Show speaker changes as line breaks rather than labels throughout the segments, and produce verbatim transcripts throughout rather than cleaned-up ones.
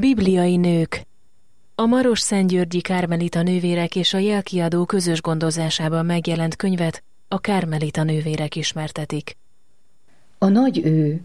Bibliai nők. A Marosszentgyörgyi Kármelita nővérek és a Jelkiadó közös gondozásában megjelent könyvet a Kármelita nővérek ismertetik.
A nagy ő,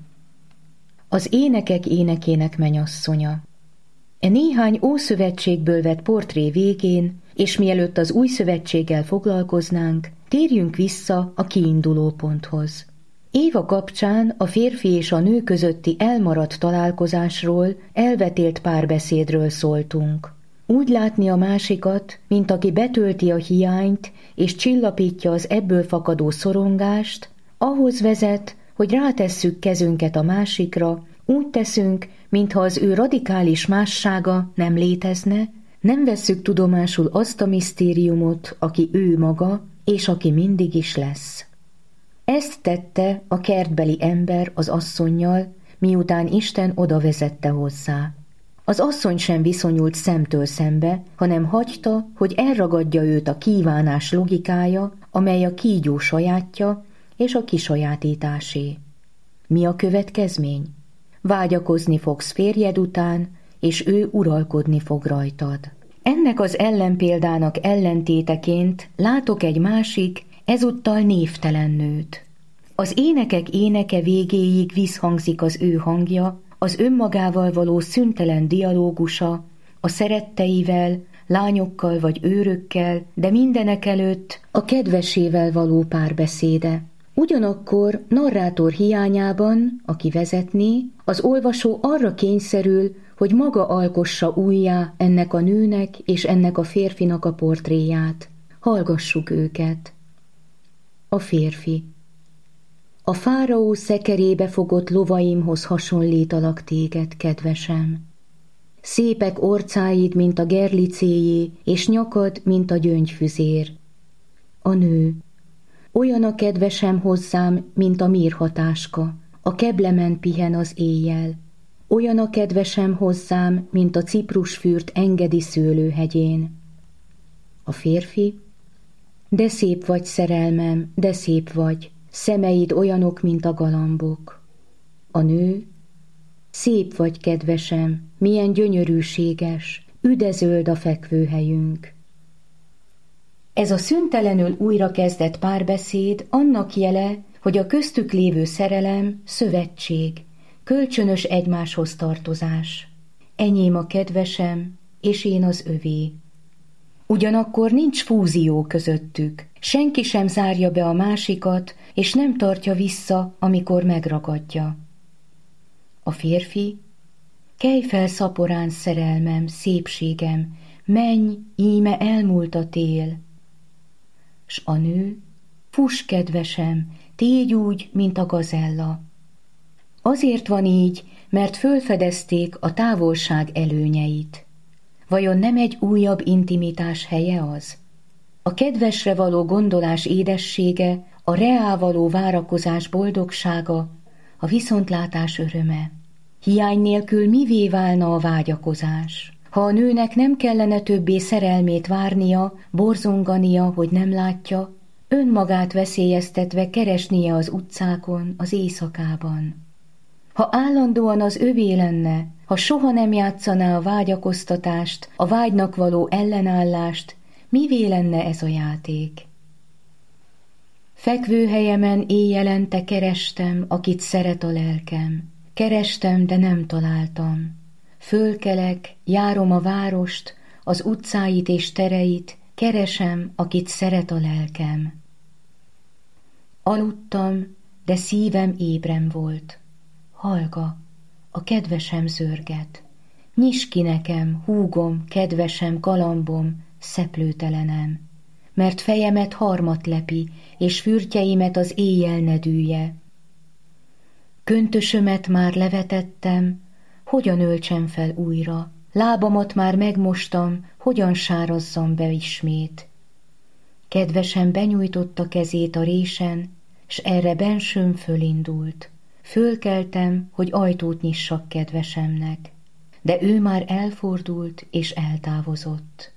az énekek énekének menyasszonya. E néhány ószövetségből vett portré végén, és mielőtt az új szövetséggel foglalkoznánk, térjünk vissza a kiinduló ponthoz. Éva kapcsán a férfi és a nő közötti elmaradt találkozásról, elvetélt párbeszédről szóltunk. Úgy látni a másikat, mint aki betölti a hiányt és csillapítja az ebből fakadó szorongást, ahhoz vezet, hogy rátesszük kezünket a másikra, úgy teszünk, mintha az ő radikális mássága nem létezne, nem vesszük tudomásul azt a misztériumot, aki ő maga, és aki mindig is lesz. Ezt tette a kertbeli ember az asszonnyal, miután Isten oda vezette hozzá. Az asszony sem viszonyult szemtől szembe, hanem hagyta, hogy elragadja őt a kívánás logikája, amely a kígyó sajátja és a kisajátításé. Mi a következmény? Vágyakozni fogsz férjed után, és ő uralkodni fog rajtad. Ennek az ellenpéldának ellentéteként látok egy másik, ezúttal névtelen nőt. Az énekek éneke végéig visszhangzik az ő hangja, az önmagával való szüntelen dialógusa, a szeretteivel, lányokkal vagy őrökkel, de mindenekelőtt a kedvesével való párbeszéde. Ugyanakkor narrátor hiányában, aki vezetné, az olvasó arra kényszerül, hogy maga alkossa újjá ennek a nőnek és ennek a férfinak a portréját. Hallgassuk őket. A férfi. A fáraó szekerébe fogott lovaimhoz hasonlítalak téged, kedvesem. Szépek orcáid, mint a gerlicéjé, és nyakad, mint a gyöngyfüzér. A nő. Olyan a kedvesem hozzám, mint a mírhatáska, a keblemen pihen az éjjel. Olyan a kedvesem hozzám, mint a ciprusfürt engedi szőlőhegyén. A férfi. De szép vagy, szerelmem, de szép vagy, szemeid olyanok, mint a galambok. A nő. Szép vagy, kedvesem, milyen gyönyörűséges, üdezöld a fekvőhelyünk. Ez a szüntelenül újra kezdett párbeszéd annak jele, hogy a köztük lévő szerelem szövetség, kölcsönös egymáshoz tartozás. Enyém a kedvesem, és én az övé. Ugyanakkor nincs fúzió közöttük, senki sem zárja be a másikat, és nem tartja vissza, amikor megragadja. A férfi. Kelj fel szaporán, szerelmem, szépségem, menj, íme elmúlt a tél. S a nő. Fuss, kedvesem, tégy úgy, mint a gazella. Azért van így, mert fölfedezték a távolság előnyeit. Vajon nem egy újabb intimitás helye az? A kedvesre való gondolás édessége, a reá való várakozás boldogsága, a viszontlátás öröme. Hiány nélkül mivé válna a vágyakozás? Ha a nőnek nem kellene többé szerelmét várnia, borzongania, hogy nem látja, önmagát veszélyeztetve keresnie az utcákon, az éjszakában. Ha állandóan az övé lenne, ha soha nem játszaná a vágyakoztatást, a vágynak való ellenállást, mivé lenne ez a játék? Fekvőhelyemen éjjelente kerestem, akit szeret a lelkem. Kerestem, de nem találtam. Fölkelek, járom a várost, az utcáit és tereit, keresem, akit szeret a lelkem. Aludtam, de szívem ébren volt. Hallga, a kedvesem zörget. Nyisd ki nekem, húgom, kedvesem, galambom, szeplőtelenem, mert fejemet harmat lepi, és fürtjeimet az éjjel nedűje. Köntösömet már levetettem, hogyan öltsem fel újra? Lábamat már megmostam, hogyan sárazzam be ismét? Kedvesem benyújtotta kezét a résen, s erre bensőm fölindult. Fölkeltem, hogy ajtót nyissak kedvesemnek, de ő már elfordult és eltávozott.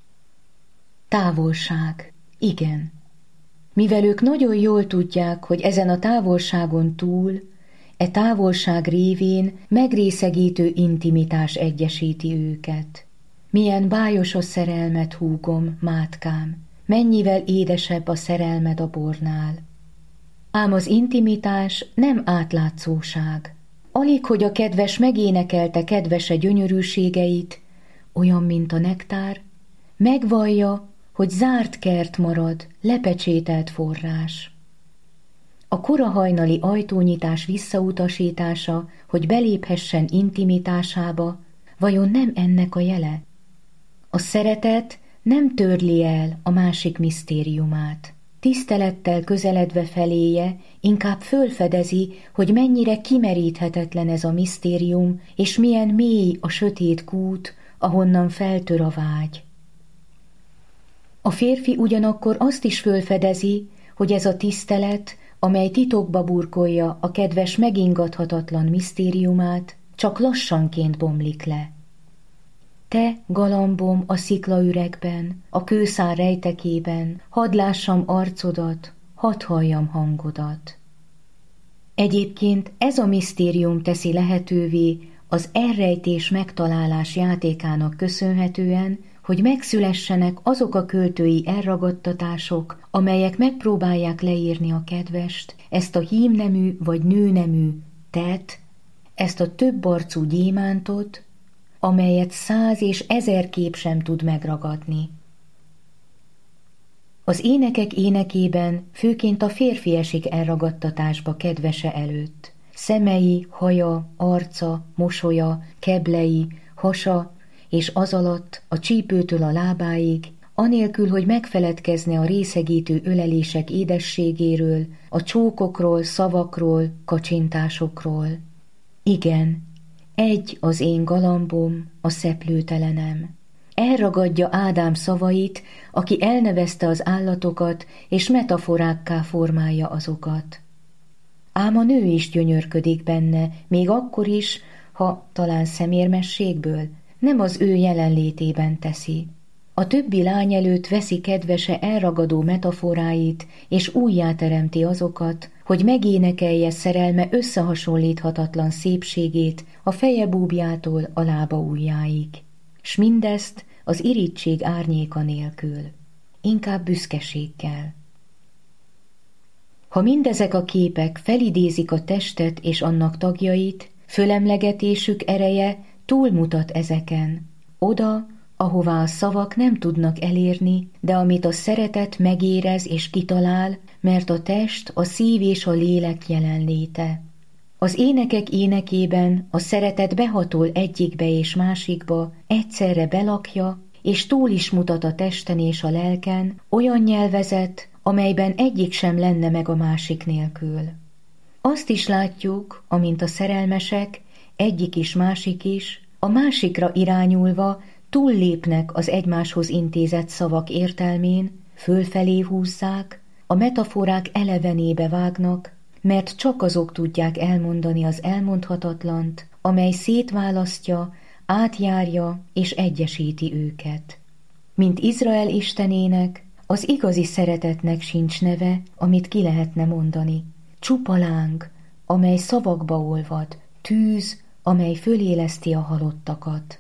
Távolság, igen. Mivel ők nagyon jól tudják, hogy ezen a távolságon túl E távolság révén megrészegítő intimitás egyesíti őket. Milyen bájos a szerelmed, húgom, mátkám, mennyivel édesebb a szerelmed a bornál. Ám az intimitás nem átlátszóság. Alig, hogy a kedves megénekelte kedvese gyönyörűségeit, olyan, mint a nektár, megvallja, hogy zárt kert marad, lepecsételt forrás. A kora hajnali ajtónyitás visszautasítása, hogy beléphessen intimitásába, vajon nem ennek a jele? A szeretet nem törli el a másik misztériumát. Tisztelettel közeledve feléje, inkább fölfedezi, hogy mennyire kimeríthetetlen ez a misztérium, és milyen mély a sötét kút, ahonnan feltör a vágy. A férfi ugyanakkor azt is fölfedezi, hogy ez a tisztelet, amely titokba burkolja a kedves megingathatatlan misztériumát, csak lassanként bomlik le. Te, galambom, a sziklaüregben, a kőszár rejtekében, hadd lássam arcodat, hadd halljam hangodat. Egyébként ez a misztérium teszi lehetővé az elrejtés megtalálás játékának köszönhetően, hogy megszülessenek azok a költői elragadtatások, amelyek megpróbálják leírni a kedvest, ezt a hímnemű vagy nőnemű tet, ezt a több arcú gyémántot, amelyet száz és ezer kép sem tud megragadni. Az énekek énekében főként a férfi esik elragadtatásba kedvese előtt. Szemei, haja, arca, mosolya, keblei, hasa, és az alatt a csípőtől a lábáig, anélkül, hogy megfeledkezne a részegítő ölelések édességéről, a csókokról, szavakról, kacsintásokról. Igen, egy az én galambom, a szeplőtelenem. Elragadja Ádám szavait, aki elnevezte az állatokat, és metaforákká formálja azokat. Ám a nő is gyönyörködik benne, még akkor is, ha talán szemérmességből, nem az ő jelenlétében teszi. A többi lány előtt veszi kedvese elragadó metaforáit, és újjáteremti azokat, hogy megénekelje szerelme összehasonlíthatatlan szépségét a feje búbjától a lába ujjáig. S mindezt az irigység árnyéka nélkül, inkább büszkeséggel. Ha mindezek a képek felidézik a testet és annak tagjait, fölemlegetésük ereje túlmutat ezeken, oda, ahová a szavak nem tudnak elérni, de amit a szeretet megérez és kitalál, mert a test, a szív és a lélek jelenléte. Az énekek énekében a szeretet behatol egyikbe és másikba, egyszerre belakja, és túl is mutat a testen és a lelken, olyan nyelvezet, amelyben egyik sem lenne meg a másik nélkül. Azt is látjuk, amint a szerelmesek, egyik is másik is, a másikra irányulva túllépnek az egymáshoz intézett szavak értelmén, fölfelé húzzák, a metaforák elevenébe vágnak, mert csak azok tudják elmondani az elmondhatatlant, amely szétválasztja, átjárja és egyesíti őket. Mint Izrael istenének, az igazi szeretetnek sincs neve, amit ki lehetne mondani. Csupa láng, amely szavakba olvad, tűz, amely föléleszti a halottakat.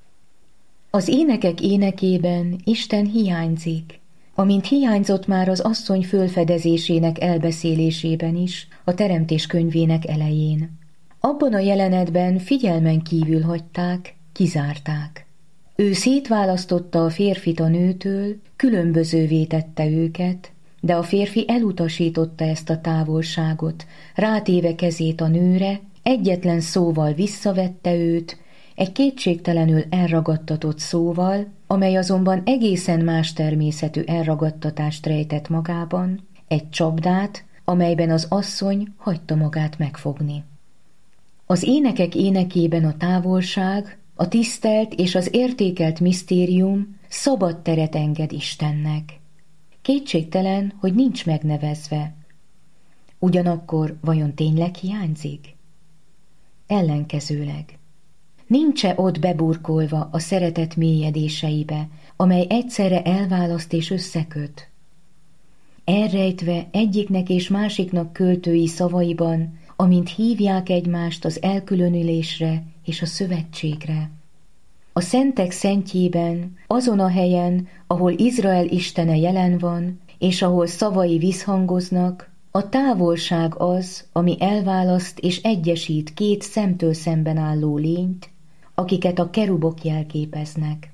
Az énekek énekében Isten hiányzik, amint hiányzott már az asszony fölfedezésének elbeszélésében is, a Teremtés könyvének elején. Abban a jelenetben figyelmen kívül hagyták, kizárták. Ő szétválasztotta a férfit a nőtől, különbözővé tette őket, de a férfi elutasította ezt a távolságot, rátéve kezét a nőre, egyetlen szóval visszavette őt, egy kétségtelenül elragadtatott szóval, amely azonban egészen más természetű elragadtatást rejtett magában, egy csapdát, amelyben az asszony hagyta magát megfogni. Az énekek énekében a távolság, a tisztelt és az értékelt misztérium szabad teret enged Istennek. Kétségtelen, hogy nincs megnevezve. Ugyanakkor vajon tényleg hiányzik? Ellenkezőleg. Nincs-e ott beburkolva a szeretet mélyedéseibe, amely egyszerre elválaszt és összeköt? Elrejtve egyiknek és másiknak költői szavaiban amint hívják egymást az elkülönülésre és a szövetségre. A szentek szentjében, azon a helyen, ahol Izrael istene jelen van, és ahol szavai visszhangoznak, a távolság az, ami elválaszt és egyesít két szemtől szemben álló lényt, akiket a kerubok jelképeznek.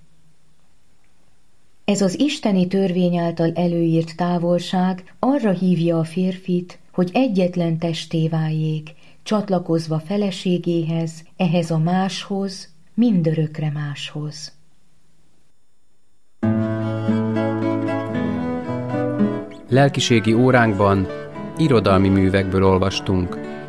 Ez az isteni törvény által előírt távolság arra hívja a férfit, hogy egyetlen testé váljék, csatlakozva feleségéhez, ehhez a máshoz, mindörökre máshoz.
Lelkiségi óránkban irodalmi művekből olvastunk.